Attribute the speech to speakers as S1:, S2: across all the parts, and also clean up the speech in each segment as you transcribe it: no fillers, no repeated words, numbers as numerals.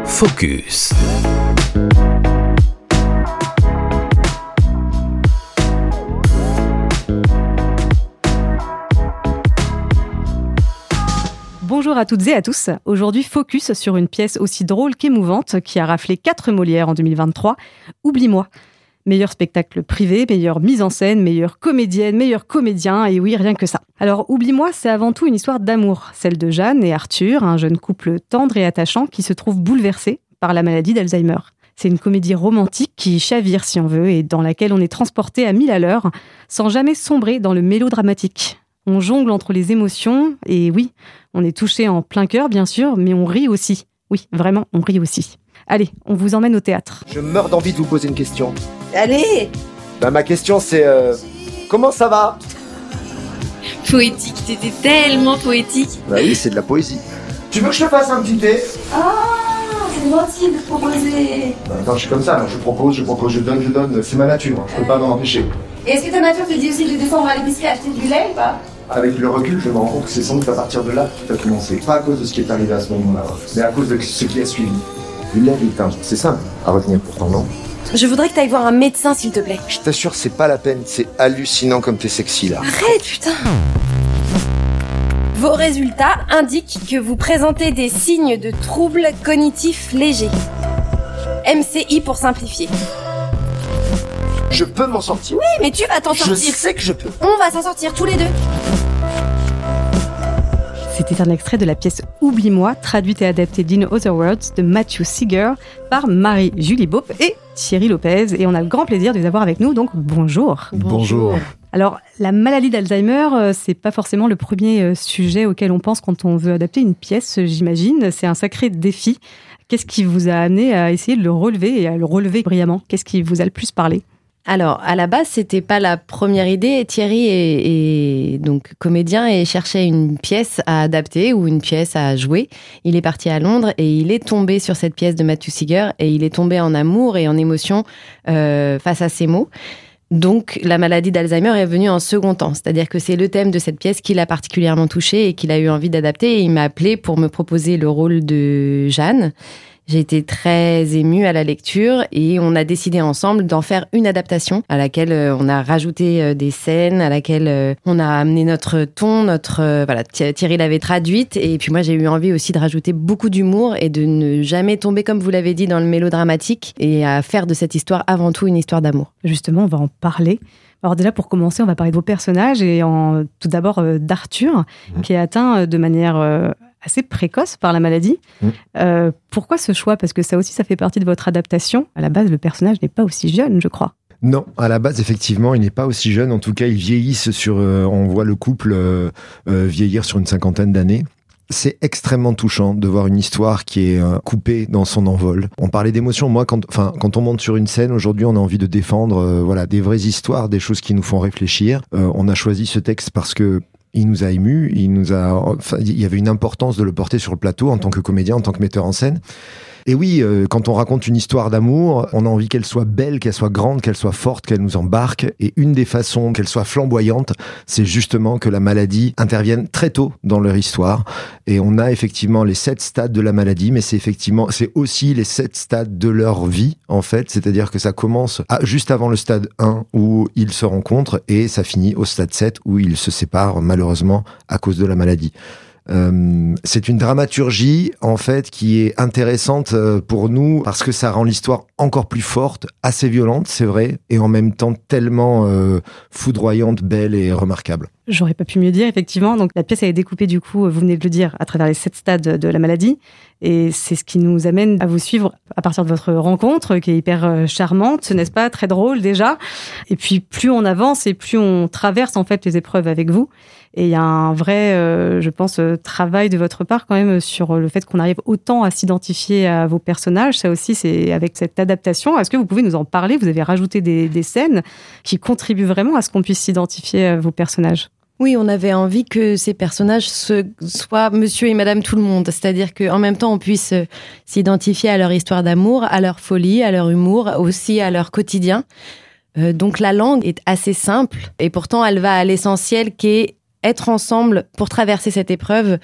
S1: Focus.
S2: Bonjour à toutes et à tous. Aujourd'hui, focus sur une pièce aussi drôle qu'émouvante qui a raflé 4 Molières en 2023, Oublie-moi. Meilleur spectacle privé, meilleure mise en scène, meilleure comédienne, meilleur comédien, et oui, rien que ça. Alors, Oublie-moi, c'est avant tout une histoire d'amour, celle de Jeanne et Arthur, un jeune couple tendre et attachant qui se trouve bouleversé par la maladie d'Alzheimer. C'est une comédie romantique qui chavire, si on veut, et dans laquelle on est transporté à 1000 à l'heure, sans jamais sombrer dans le mélodramatique. On jongle entre les émotions, et oui, on est touché en plein cœur, bien sûr, mais on rit aussi. Oui, vraiment, on rit aussi. Allez, on vous emmène au théâtre.
S3: Je meurs d'envie de vous poser une question.
S4: Allez!
S3: Ma question c'est... comment ça va?
S4: Poétique, t'étais tellement poétique.
S3: Bah oui, c'est de la poésie. Tu veux que je te fasse un petit thé?
S4: Ah, c'est gentil de proposer.
S3: Attends, je suis comme ça, moi. Je propose, je donne. C'est ma nature, je peux pas m'en empêcher.
S4: Et est-ce que ta nature te dit aussi de descendre à l'épicerie acheter du lait ou pas?
S3: Avec le recul, je me rends compte que c'est sans doute à partir de là que tout a commencé. Pas à cause de ce qui est arrivé à ce moment-là, mais à cause de ce qui a suivi. Du lait, putain, c'est simple à retenir pourtant, non?
S4: Je voudrais que t'ailles voir un médecin, s'il te plaît.
S3: Je t'assure, c'est pas la peine, c'est hallucinant comme t'es sexy, là.
S4: Arrête, putain! Vos résultats indiquent que vous présentez des signes de troubles cognitifs légers. MCI pour simplifier.
S3: Je peux m'en sortir.
S4: Oui, mais tu vas t'en sortir.
S3: Je sais que je peux.
S4: On va s'en sortir tous les deux.
S2: C'était un extrait de la pièce Oublie-moi, traduite et adaptée d'In Other Words de Matthew Seeger par Marie-Julie Beaup et Thierry Lopez. Et on a le grand plaisir de les avoir avec nous, donc bonjour.
S3: Bonjour.
S2: Alors, la maladie d'Alzheimer, c'est pas forcément le premier sujet auquel on pense quand on veut adapter une pièce, j'imagine. C'est un sacré défi. Qu'est-ce qui vous a amené à essayer de le relever et à le relever brillamment? Qu'est-ce qui vous a le plus parlé?
S5: Alors, à la base, c'était pas la première idée. Thierry est donc comédien et cherchait une pièce à adapter ou une pièce à jouer. Il est parti à Londres et il est tombé sur cette pièce de Matthew Seeger et il est tombé en amour et en émotion face à ces mots. Donc, la maladie d'Alzheimer est venue en second temps. C'est-à-dire que c'est le thème de cette pièce qui l'a particulièrement touché et qu'il a eu envie d'adapter. Et il m'a appelé pour me proposer le rôle de Jeanne. J'ai été très émue à la lecture et on a décidé ensemble d'en faire une adaptation à laquelle on a rajouté des scènes, à laquelle on a amené notre ton, voilà, Thierry l'avait traduite et puis moi j'ai eu envie aussi de rajouter beaucoup d'humour et de ne jamais tomber, comme vous l'avez dit, dans le mélodramatique et à faire de cette histoire avant tout une histoire d'amour.
S2: Justement, on va en parler. Alors déjà, pour commencer, on va parler de vos personnages et tout d'abord d'Arthur, qui est atteint de manière assez précoce par la maladie. Pourquoi ce choix? Parce que ça aussi, ça fait partie de votre adaptation. À la base, le personnage n'est pas aussi jeune, je crois.
S6: Non, à la base, effectivement, il n'est pas aussi jeune. En tout cas, ils vieillissent on voit le couple vieillir sur une 50aine d'années. C'est extrêmement touchant de voir une histoire qui est coupée dans son envol. On parlait d'émotion. Moi, quand on monte sur une scène, aujourd'hui, on a envie de défendre des vraies histoires, des choses qui nous font réfléchir. On a choisi ce texte parce que il nous a émus, il y avait une importance de le porter sur le plateau en tant que comédien, en tant que metteur en scène. Et oui, quand on raconte une histoire d'amour, on a envie qu'elle soit belle, qu'elle soit grande, qu'elle soit forte, qu'elle nous embarque. Et une des façons qu'elle soit flamboyante, c'est justement que la maladie intervienne très tôt dans leur histoire. Et on a effectivement les 7 stades de la maladie, mais c'est aussi les 7 stades de leur vie, en fait. C'est-à-dire que ça commence juste avant le stade 1 où ils se rencontrent et ça finit au stade 7 où ils se séparent malheureusement à cause de la maladie. C'est une dramaturgie en fait qui est intéressante pour nous parce que ça rend l'histoire encore plus forte, assez violente, c'est vrai, et en même temps tellement foudroyante, belle et remarquable.
S2: J'aurais pas pu mieux dire, effectivement. Donc, la pièce elle est découpée, du coup, vous venez de le dire, à travers les 7 stades de la maladie. Et c'est ce qui nous amène à vous suivre à partir de votre rencontre, qui est hyper charmante, n'est-ce pas? Très drôle, déjà. Et puis, plus on avance et plus on traverse, en fait, les épreuves avec vous. Et il y a un vrai, je pense, travail de votre part, quand même, sur le fait qu'on arrive autant à s'identifier à vos personnages. Ça aussi, c'est avec cette adaptation. Est-ce que vous pouvez nous en parler? Vous avez rajouté des scènes qui contribuent vraiment à ce qu'on puisse s'identifier à vos personnages.
S5: Oui, on avait envie que ces personnages soient monsieur et madame tout le monde. C'est-à-dire qu'en même temps, on puisse s'identifier à leur histoire d'amour, à leur folie, à leur humour, aussi à leur quotidien. Donc la langue est assez simple et pourtant elle va à l'essentiel qui est être ensemble pour traverser cette épreuve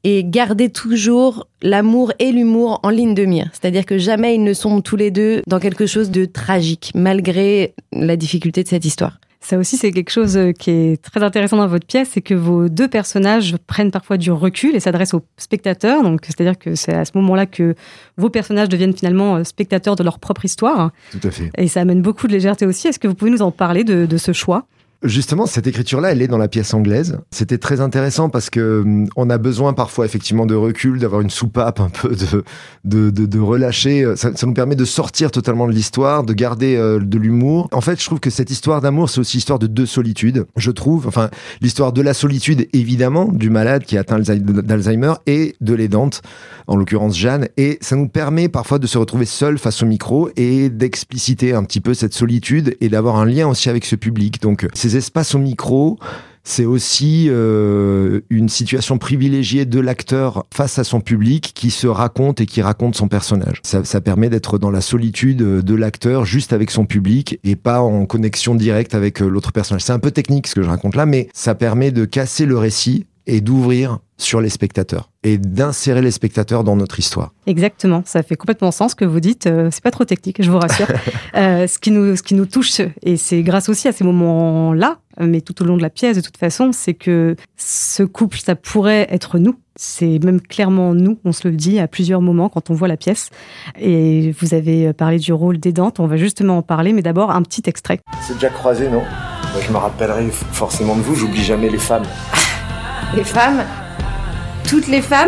S5: et garder toujours l'amour et l'humour en ligne de mire. C'est-à-dire que jamais ils ne sont tous les deux dans quelque chose de tragique, malgré la difficulté de cette histoire.
S2: Ça aussi, c'est quelque chose qui est très intéressant dans votre pièce, c'est que vos deux personnages prennent parfois du recul et s'adressent aux spectateurs. Donc, c'est-à-dire que c'est à ce moment-là que vos personnages deviennent finalement spectateurs de leur propre histoire.
S6: Tout à fait.
S2: Et ça amène beaucoup de légèreté aussi. Est-ce que vous pouvez nous en parler de ce choix ?
S6: Justement, cette écriture-là, elle est dans la pièce anglaise. C'était très intéressant parce que on a besoin parfois effectivement de recul, d'avoir une soupape un peu de relâcher. Ça nous permet de sortir totalement de l'histoire, de garder de l'humour. En fait, je trouve que cette histoire d'amour, c'est aussi l'histoire de deux solitudes. Je trouve, enfin, l'histoire de la solitude, évidemment, du malade qui est atteint d'Alzheimer et de l'aidante, en l'occurrence Jeanne. Et ça nous permet parfois de se retrouver seul face au micro et d'expliciter un petit peu cette solitude et d'avoir un lien aussi avec ce public. Donc, ces espaces au micro, c'est aussi une situation privilégiée de l'acteur face à son public qui se raconte et qui raconte son personnage. Ça permet d'être dans la solitude de l'acteur juste avec son public et pas en connexion directe avec l'autre personnage. C'est un peu technique ce que je raconte là, mais ça permet de casser le récit et d'ouvrir sur les spectateurs et d'insérer les spectateurs dans notre histoire.
S2: Exactement, ça fait complètement sens ce que vous dites, c'est pas trop technique, je vous rassure. Ce qui nous touche, et c'est grâce aussi à ces moments-là, mais tout au long de la pièce de toute façon, c'est que ce couple, ça pourrait être nous. C'est même clairement nous, on se le dit à plusieurs moments quand on voit la pièce. Et vous avez parlé du rôle d'aidante, on va justement en parler, mais d'abord un petit extrait.
S3: C'est déjà croisé, non ? Je me rappellerai forcément de vous, j'oublie jamais les femmes.
S4: Les femmes ? Toutes les femmes ?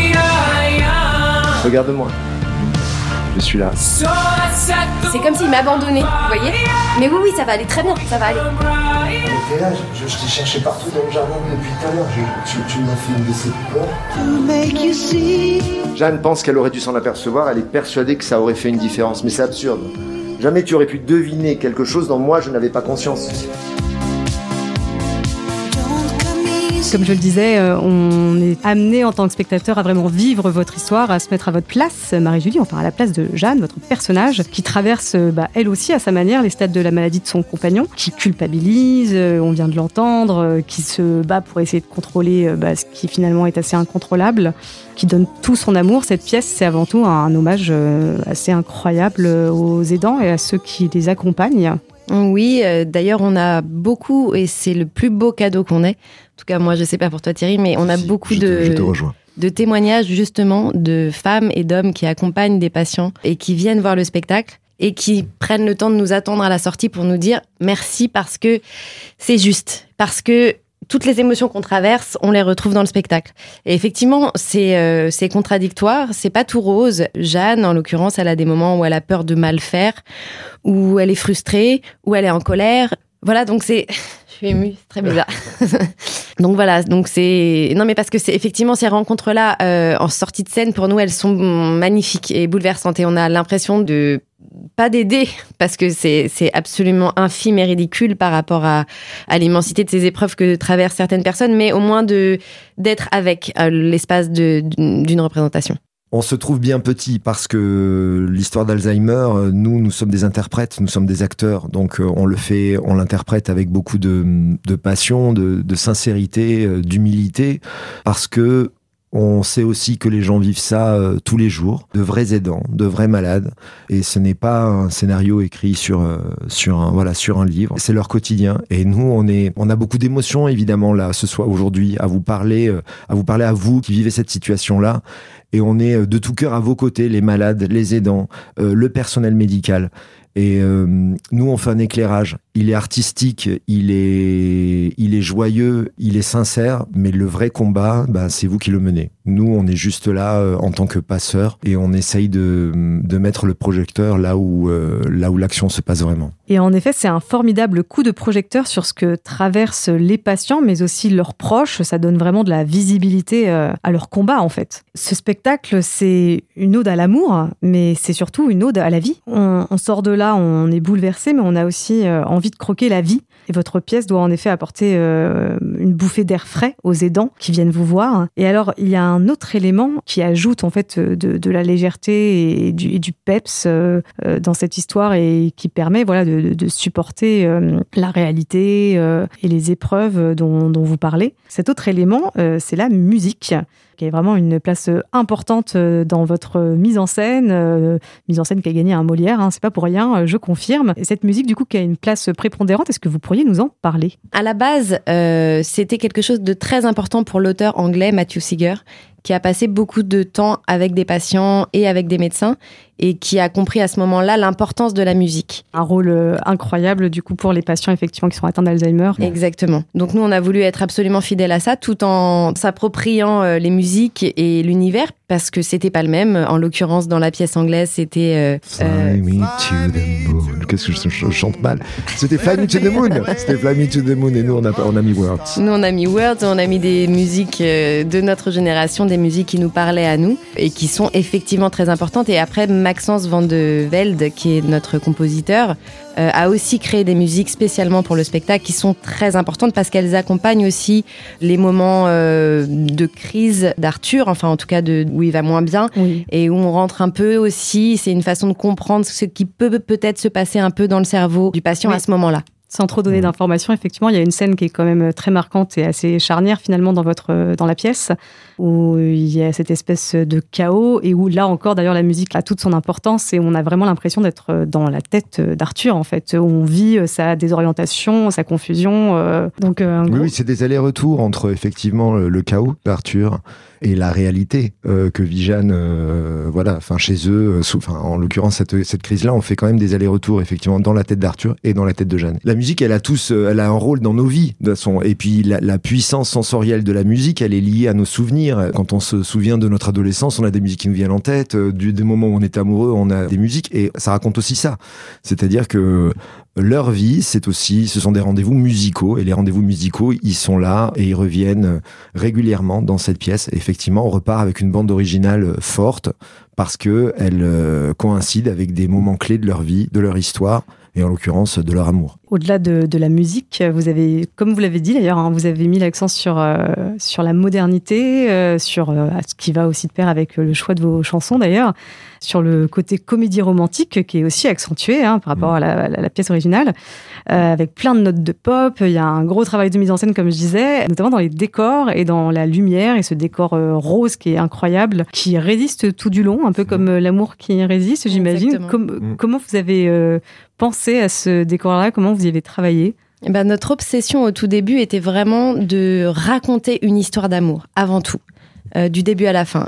S3: Regarde-moi. Je suis là.
S4: C'est comme s'il m'abandonnait, vous voyez ? Mais oui, ça va aller très bien, ça va aller.
S3: T'es là, je t'ai cherché partout dans le jardin depuis tout à l'heure. Tu m'as fait une déception. Jeanne pense qu'elle aurait dû s'en apercevoir, elle est persuadée que ça aurait fait une différence, mais c'est absurde. Jamais tu aurais pu deviner quelque chose dont moi je n'avais pas conscience.
S2: Comme je le disais, on est amené en tant que spectateur à vraiment vivre votre histoire, à se mettre à votre place, Marie-Julie, enfin à la place de Jeanne, votre personnage, qui traverse elle aussi à sa manière les stades de la maladie de son compagnon, qui culpabilise, on vient de l'entendre, qui se bat pour essayer de contrôler ce qui finalement est assez incontrôlable, qui donne tout son amour. Cette pièce, c'est avant tout un hommage assez incroyable aux aidants et à ceux qui les accompagnent.
S5: Oui, d'ailleurs, on a beaucoup, et c'est le plus beau cadeau qu'on ait. En tout cas, moi, je sais pas pour toi, Thierry, mais on a beaucoup de témoignages, justement, de femmes et d'hommes qui accompagnent des patients et qui viennent voir le spectacle et qui prennent le temps de nous attendre à la sortie pour nous dire merci parce que c'est juste, parce que toutes les émotions qu'on traverse, on les retrouve dans le spectacle. Et effectivement, c'est contradictoire, c'est pas tout rose. Jeanne, en l'occurrence, elle a des moments où elle a peur de mal faire, où elle est frustrée, où elle est en colère. Voilà, donc c'est... Je suis émue, c'est très bizarre. Donc voilà, donc c'est... Non, mais parce que c'est effectivement ces rencontres-là, en sortie de scène, pour nous, elles sont magnifiques et bouleversantes. Et on a l'impression de... pas d'aider, parce que c'est absolument infime et ridicule par rapport à l'immensité de ces épreuves que traversent certaines personnes, mais au moins d'être avec l'espace d'une représentation.
S6: On se trouve bien petit parce que l'histoire d'Alzheimer, nous sommes des interprètes, nous sommes des acteurs, donc on l'interprète avec beaucoup de passion, de sincérité, d'humilité, parce que on sait aussi que les gens vivent ça tous les jours, de vrais aidants, de vrais malades, et ce n'est pas un scénario écrit sur un livre, c'est leur quotidien. Et nous, on a beaucoup d'émotions évidemment là ce soir aujourd'hui à vous parler à vous qui vivez cette situation-là, et on est de tout cœur à vos côtés, les malades, les aidants, le personnel médical. Et nous, on fait un éclairage. Il est artistique, il est joyeux, il est sincère, mais le vrai combat, c'est vous qui le menez. Nous, on est juste là en tant que passeurs et on essaye de mettre le projecteur là où l'action se passe vraiment.
S2: Et en effet, c'est un formidable coup de projecteur sur ce que traversent les patients, mais aussi leurs proches. Ça donne vraiment de la visibilité à leur combat, en fait. Ce spectacle, c'est une ode à l'amour, mais c'est surtout une ode à la vie. On sort de là, on est bouleversé, mais on a aussi envie de croquer la vie. Et votre pièce doit en effet apporter une bouffée d'air frais aux aidants qui viennent vous voir. Et alors, il y a un autre élément qui ajoute en fait de la légèreté et du peps dans cette histoire et qui permet de supporter la réalité et les épreuves dont vous parlez. Cet autre élément, c'est la musique. qui a vraiment une place importante dans votre mise en scène qui a gagné un Molière, hein, c'est pas pour rien, je confirme. Et cette musique, du coup, qui a une place prépondérante, est-ce que vous pourriez nous en parler ?
S5: À la base, c'était quelque chose de très important pour l'auteur anglais Matthew Seeger, qui a passé beaucoup de temps avec des patients et avec des médecins et qui a compris à ce moment-là l'importance de la musique.
S2: Un rôle incroyable du coup pour les patients effectivement qui sont atteints d'Alzheimer.
S5: Exactement. Donc nous on a voulu être absolument fidèles à ça tout en s'appropriant les musiques et l'univers parce que c'était pas le même. En l'occurrence dans la pièce anglaise c'était
S6: Fly me to the moon. Qu'est-ce que je chante mal. C'était Fly me to the moon. C'était Fly me to the moon et nous on a mis Words.
S5: Nous on a mis Words, on a mis des musiques de notre génération, des musiques qui nous parlaient à nous et qui sont effectivement très importantes. Et après Maxence Van de Velde, qui est notre compositeur, a aussi créé des musiques spécialement pour le spectacle qui sont très importantes parce qu'elles accompagnent aussi les moments de crise d'Arthur, enfin en tout cas où il va moins bien, oui. Et où on rentre un peu aussi, c'est une façon de comprendre ce qui peut peut-être se passer un peu dans le cerveau du patient à ce moment-là.
S2: Sans trop donner d'informations, effectivement, il y a une scène qui est quand même très marquante et assez charnière finalement dans la pièce, où il y a cette espèce de chaos et où là encore, d'ailleurs, la musique a toute son importance et on a vraiment l'impression d'être dans la tête d'Arthur, en fait. On vit sa désorientation, sa confusion.
S6: Oui, c'est des allers-retours entre effectivement le chaos d'Arthur et la réalité que vit Jeanne, chez eux. En l'occurrence, cette crise-là, on fait quand même des allers-retours effectivement dans la tête d'Arthur et dans la tête de Jeanne. La musique, elle a un rôle dans nos vies, et puis la puissance sensorielle de la musique, elle est liée à nos souvenirs. Quand on se souvient de notre adolescence, on a des musiques qui nous viennent en tête. Des moments où on est amoureux, on a des musiques, et ça raconte aussi ça. C'est-à-dire que leur vie, ce sont des rendez-vous musicaux, et les rendez-vous musicaux, ils sont là et ils reviennent régulièrement dans cette pièce. Et effectivement, on repart avec une bande originale forte parce que elle coïncide avec des moments clés de leur vie, de leur histoire, et en l'occurrence de leur amour.
S2: Au-delà de la musique, vous avez, comme vous l'avez dit d'ailleurs, hein, vous avez mis l'accent sur la modernité, sur ce qui va aussi de pair avec le choix de vos chansons d'ailleurs, sur le côté comédie romantique qui est aussi accentué par rapport à la pièce originale, avec plein de notes de pop. Il y a un gros travail de mise en scène, comme je disais, notamment dans les décors et dans la lumière, et ce décor rose qui est incroyable, qui résiste tout du long, un peu comme l'amour qui résiste, j'imagine. Comment vous avez pensé à ce décor-là? Comment vous y avez travaillé?
S5: Notre obsession au tout début était vraiment de raconter une histoire d'amour, avant tout, du début à la fin,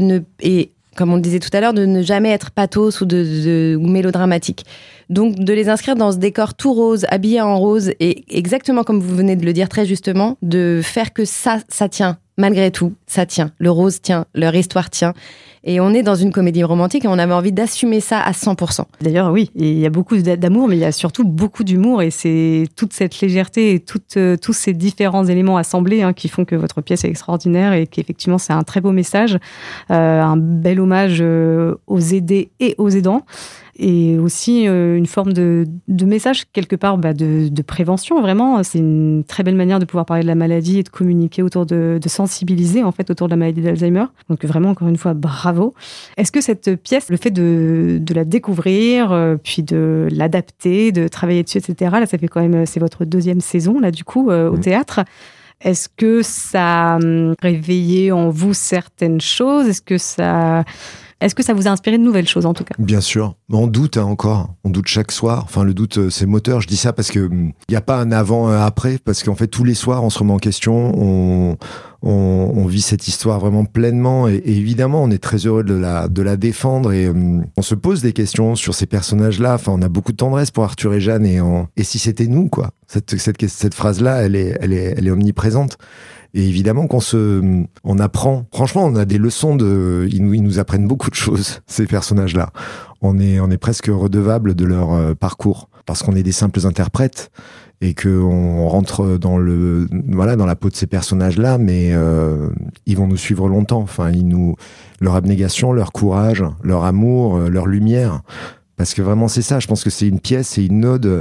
S5: et comme on le disait tout à l'heure, de ne jamais être pathos ou mélodramatique. Donc de les inscrire dans ce décor tout rose, habillé en rose, et exactement comme vous venez de le dire très justement, de faire que ça tient. Malgré tout, ça tient. Le rose tient, leur histoire tient. Et on est dans une comédie romantique et on avait envie d'assumer ça à 100%.
S2: D'ailleurs, oui, il y a beaucoup d'amour, mais il y a surtout beaucoup d'humour. Et c'est toute cette légèreté et tous ces différents éléments assemblés qui font que votre pièce est extraordinaire et qu'effectivement, c'est un très beau message. Un bel hommage aux aidés et aux aidants. Et aussi une forme de message quelque part de prévention, vraiment. C'est une très belle manière de pouvoir parler de la maladie et de communiquer autour de sensibiliser en fait autour de la maladie d'Alzheimer. Donc vraiment, encore une fois, bravo. Est-ce que cette pièce, le fait de la découvrir, puis de l'adapter, de travailler dessus, etc., là, ça fait quand même, c'est votre 2e saison, là, du coup, au théâtre. Est-ce que ça a réveillé en vous certaines choses? Est-ce que ça vous a inspiré de nouvelles choses, en tout cas? Bien
S6: sûr. On doute encore. On doute chaque soir. Enfin, le doute, c'est moteur. Je dis ça parce que il n'y a pas un avant, un après. Parce qu'en fait, tous les soirs, on se remet en question. On vit cette histoire vraiment pleinement. Et évidemment, on est très heureux de la défendre. Et on se pose des questions sur ces personnages-là. Enfin, on a beaucoup de tendresse pour Arthur et Jeanne. Et si c'était nous, quoi. Cette phrase-là, elle est omniprésente. Et évidemment on apprend. Franchement, on a des leçons ils nous apprennent beaucoup de choses, ces personnages-là. On est presque redevable de leur parcours. Parce qu'on est des simples interprètes. Et qu'on rentre dans la peau de ces personnages-là, mais ils vont nous suivre longtemps. Enfin, leur abnégation, leur courage, leur amour, leur lumière. Parce que vraiment, c'est ça. Je pense que c'est une pièce, c'est une ode.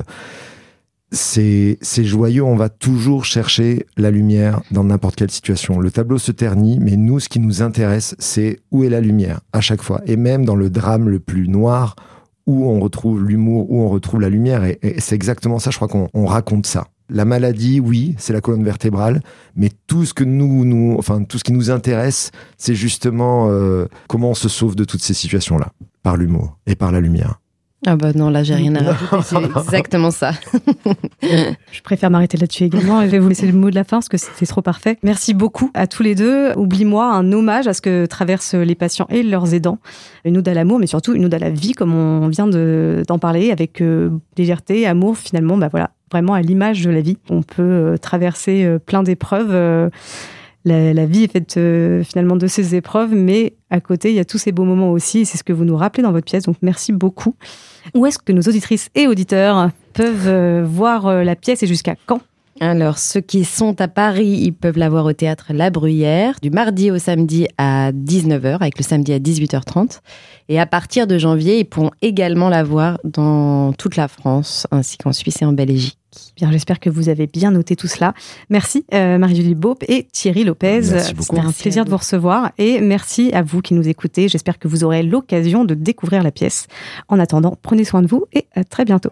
S6: C'est joyeux, on va toujours chercher la lumière dans n'importe quelle situation. Le tableau se ternit, mais nous, ce qui nous intéresse, c'est où est la lumière, à chaque fois. Et même dans le drame le plus noir, où on retrouve l'humour, où on retrouve la lumière. Et c'est exactement ça, je crois qu'on raconte ça. La maladie, oui, c'est la colonne vertébrale, mais tout ce qui nous intéresse, c'est justement comment on se sauve de toutes ces situations-là, par l'humour et par la lumière.
S5: Ah bah non, là j'ai rien à rajouter, c'est exactement ça.
S2: Je préfère m'arrêter là-dessus également et je vais vous laisser le mot de la fin parce que c'était trop parfait. Merci beaucoup à tous les deux. Oublie-moi, un hommage à ce que traversent les patients et leurs aidants. Une ode à l'amour, mais surtout une ode à la vie, comme on vient d'en parler, avec légèreté, amour, finalement, vraiment à l'image de la vie. On peut traverser plein d'épreuves. La vie est faite finalement de ces épreuves, mais à côté, il y a tous ces beaux moments aussi, et c'est ce que vous nous rappelez dans votre pièce, donc merci beaucoup. Où est-ce que nos auditrices et auditeurs peuvent voir la pièce et jusqu'à quand ?
S5: Alors, ceux qui sont à Paris, ils peuvent la voir au Théâtre La Bruyère, du mardi au samedi à 19h, avec le samedi à 18h30. Et à partir de janvier, ils pourront également la voir dans toute la France, ainsi qu'en Suisse et en Belgique.
S2: Bien, j'espère que vous avez bien noté tout cela. Merci Marie-Julie Beaupe et Thierry Lopez. C'était un plaisir de vous recevoir et merci à vous qui nous écoutez. J'espère que vous aurez l'occasion de découvrir la pièce. En attendant, prenez soin de vous et à très bientôt.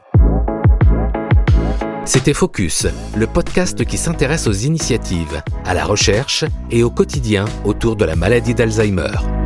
S1: C'était Focus, le podcast qui s'intéresse aux initiatives, à la recherche et au quotidien autour de la maladie d'Alzheimer.